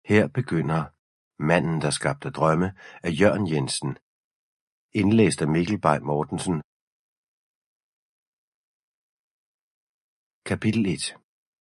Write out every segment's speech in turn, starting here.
Her begynder Manden, der skabte drømme af Jørgen Jensen. Indlæst af Mikkel Bay Mortensen. Kapitel 1.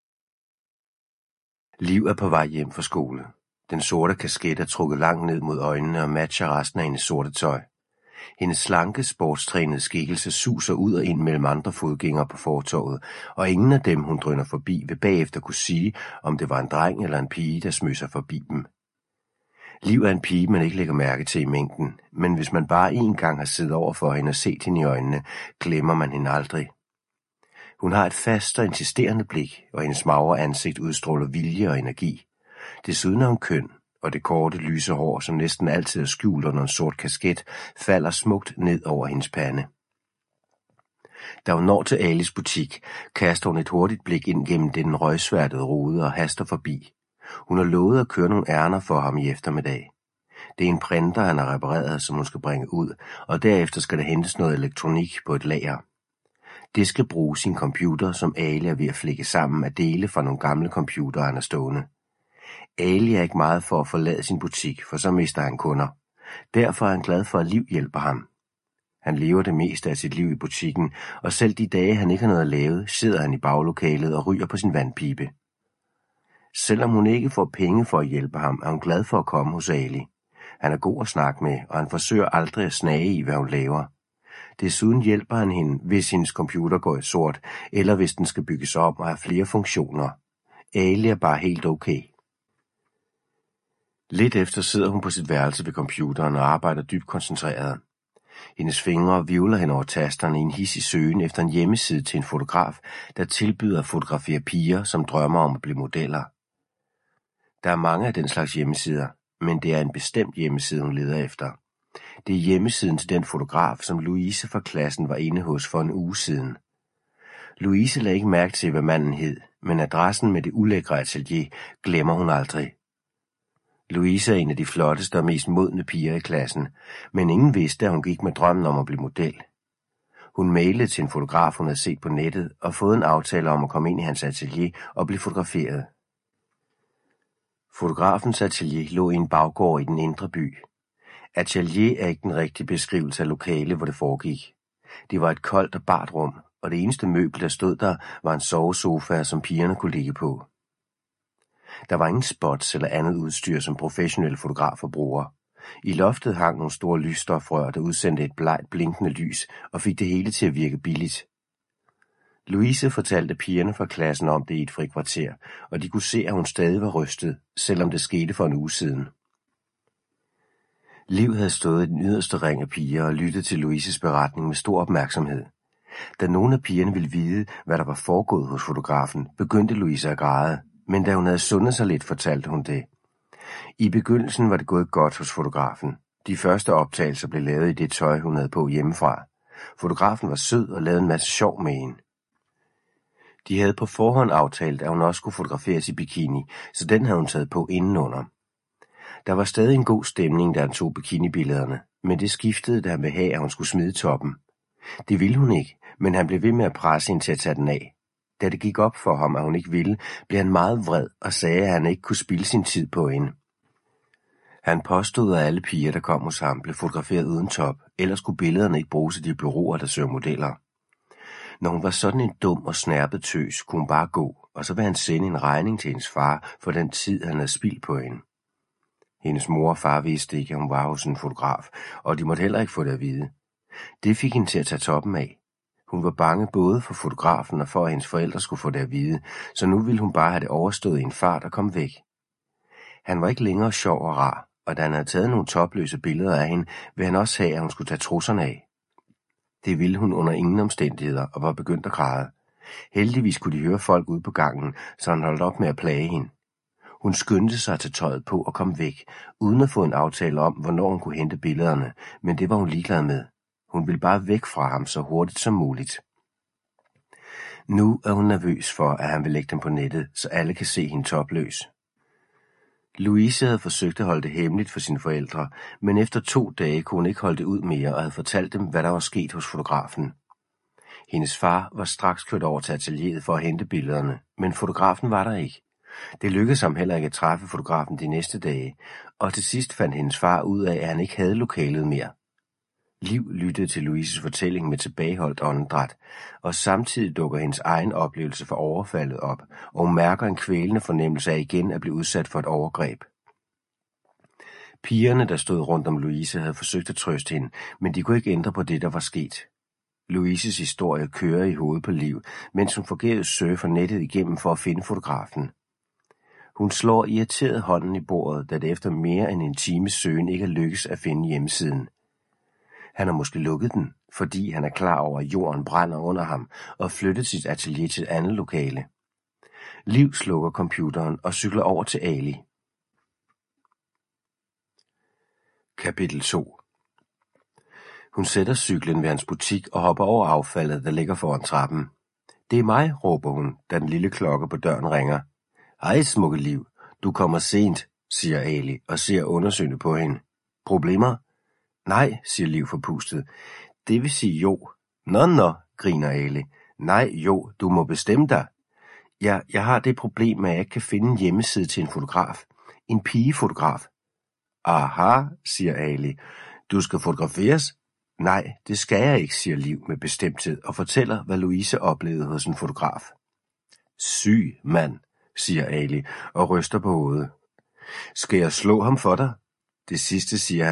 Liv er på vej hjem fra skole. Den sorte kasket er trukket langt ned mod øjnene og matcher resten af hendes sorte tøj. Hendes slanke, sportstrænede skikkelse suser ud og ind mellem andre fodgængere på fortovet, og ingen af dem, hun drøner forbi, vil bagefter kunne sige, om det var en dreng eller en pige, der smøg sig forbi dem. Liv er en pige, man ikke lægger mærke til i mængden, men hvis man bare en gang har siddet over for hende og set hende i øjnene, glemmer man hende aldrig. Hun har et fast og insisterende blik, og hendes magre ansigt udstråler vilje og energi. Desuden er hun køn, og det korte, lyse hår, som næsten altid er skjult under en sort kasket, falder smukt ned over hendes pande. Da hun når til Alis butik, kaster hun et hurtigt blik ind gennem den røgsværtede rude og haster forbi. Hun har lovet at køre nogle ærner for ham i eftermiddag. Det er en printer, han har repareret, som hun skal bringe ud, og derefter skal der hentes noget elektronik på et lager. Det skal bruge sin computer, som Ali er ved at flække sammen af dele fra nogle gamle computere, han er stående. Ali er ikke meget for at forlade sin butik, for så mister han kunder. Derfor er han glad for, at Liv hjælper ham. Han lever det meste af sit liv i butikken, og selv de dage, han ikke har noget at lave, sidder han i baglokalet og ryger på sin vandpibe. Selvom hun ikke får penge for at hjælpe ham, er hun glad for at komme hos Ali. Han er god at snakke med, og han forsøger aldrig at snage i, hvad hun laver. Desuden hjælper han hende, hvis hendes computer går i sort, eller hvis den skal bygges om og have flere funktioner. Ali er bare helt okay. Lidt efter sidder hun på sit værelse ved computeren og arbejder dybt koncentreret. Hendes fingre hvirvler hen over tasterne i en hidsig søgen efter en hjemmeside til en fotograf, der tilbyder at fotografere piger, som drømmer om at blive modeller. Der er mange af den slags hjemmesider, men det er en bestemt hjemmeside, hun leder efter. Det er hjemmesiden til den fotograf, som Louise fra klassen var inde hos for en uge siden. Louise lagde ikke mærke til, hvad manden hed, men adressen med det ulækre atelier glemmer hun aldrig. Louise er en af de flotteste og mest modne piger i klassen, men ingen vidste, at hun gik med drømmen om at blive model. Hun mailede til en fotograf, hun havde set på nettet, og fået en aftale om at komme ind i hans atelier og blive fotograferet. Fotografens atelier lå i en baggård i den indre by. Atelier er ikke den rigtige beskrivelse af lokale, hvor det foregik. Det var et koldt og bart rum, og det eneste møbel, der stod der, var en sovesofa, som pigerne kunne ligge på. Der var ingen spots eller andet udstyr, som professionelle fotografer bruger. I loftet hang nogle store lysstofrør, der udsendte et blegt blinkende lys og fik det hele til at virke billigt. Louise fortalte pigerne fra klassen om det i et frikvarter, og de kunne se, at hun stadig var rystet, selvom det skete for en uge siden. Liv havde stået i den yderste ring af piger og lyttet til Louises beretning med stor opmærksomhed. Da nogle af pigerne ville vide, hvad der var foregået hos fotografen, begyndte Louise at græde, men da hun havde sundet sig lidt, fortalte hun det. I begyndelsen var det gået godt hos fotografen. De første optagelser blev lavet i det tøj, hun havde på hjemmefra. Fotografen var sød og lavede en masse sjov med hende. De havde på forhånd aftalt, at hun også skulle fotograferes i bikini, så den havde hun taget på indenunder. Der var stadig en god stemning, da han tog bikinibillederne, men det skiftede, da han ville have, at hun skulle smide toppen. Det ville hun ikke, men han blev ved med at presse hende til at tage den af. Da det gik op for ham, at hun ikke ville, blev han meget vred og sagde, at han ikke kunne spilde sin tid på hende. Han påstod, at alle piger, der kom hos ham, blev fotograferet uden top, ellers skulle billederne ikke bruges af de bureauer, der søger modeller. Når hun var sådan en dum og snærpet tøs, kunne hun bare gå, og så ville han sende en regning til hendes far for den tid, han havde spildt på hende. Hendes mor og far vidste ikke, at hun var hos en fotograf, og de måtte heller ikke få det at vide. Det fik hende til at tage toppen af. Hun var bange både for fotografen og for, at hendes forældre skulle få det at vide, så nu ville hun bare have det overstået i en fart og komme væk. Han var ikke længere sjov og rar, og da han havde taget nogle topløse billeder af hende, ville han også have, at hun skulle tage trusserne af. Det ville hun under ingen omstændigheder og var begyndt at græde. Heldigvis kunne de høre folk ude på gangen, så han holdt op med at plage hende. Hun skyndte sig at tage tøjet på og kom væk, uden at få en aftale om, hvornår hun kunne hente billederne, men det var hun ligeglad med. Hun ville bare væk fra ham så hurtigt som muligt. Nu er hun nervøs for, at han vil lægge dem på nettet, så alle kan se hende topløs. Louise havde forsøgt at holde det hemmeligt for sine forældre, men efter 2 dage kunne hun ikke holde det ud mere og havde fortalt dem, hvad der var sket hos fotografen. Hendes far var straks kørt over til atelieret for at hente billederne, men fotografen var der ikke. Det lykkedes ham heller ikke at træffe fotografen de næste dage, og til sidst fandt hendes far ud af, at han ikke havde lokalet mere. Liv lyttede til Louises fortælling med tilbageholdt åndedræt, og samtidig dukker hendes egen oplevelse for overfaldet op, og hun mærker en kvælende fornemmelse af igen at blive udsat for et overgreb. Pigerne, der stod rundt om Louise, havde forsøgt at trøste hende, men de kunne ikke ændre på det, der var sket. Louises historie kører i hovedet på Liv, mens hun forgæves surfer nettet igennem for at finde fotografen. Hun slår irriteret hånden i bordet, da det efter mere end en times søgen ikke er lykkes at finde hjemmesiden. Han har måske lukket den, fordi han er klar over, at jorden brænder under ham og flyttet sit atelier til et andet lokale. Liv slukker computeren og cykler over til Ali. Kapitel 2. Hun sætter cyklen ved hans butik og hopper over affaldet, der ligger foran trappen. Det er mig, råber hun, da den lille klokke på døren ringer. Hej, smukke Liv. Du kommer sent, siger Ali og ser undersøgende på hende. Problemer? Nej, siger Liv forpustet. Det vil sige jo. Nå, griner Ali. Nej, jo, du må bestemme dig. Jeg har det problem, at jeg ikke kan finde en hjemmeside til en fotograf. En pigefotograf. Aha, siger Ali. Du skal fotograferes? Nej, det skal jeg ikke, siger Liv med bestemthed og fortæller, hvad Louise oplevede hos en fotograf. Syg mand, siger Ali og ryster på hovedet. Skal jeg slå ham for dig? Det sidste siger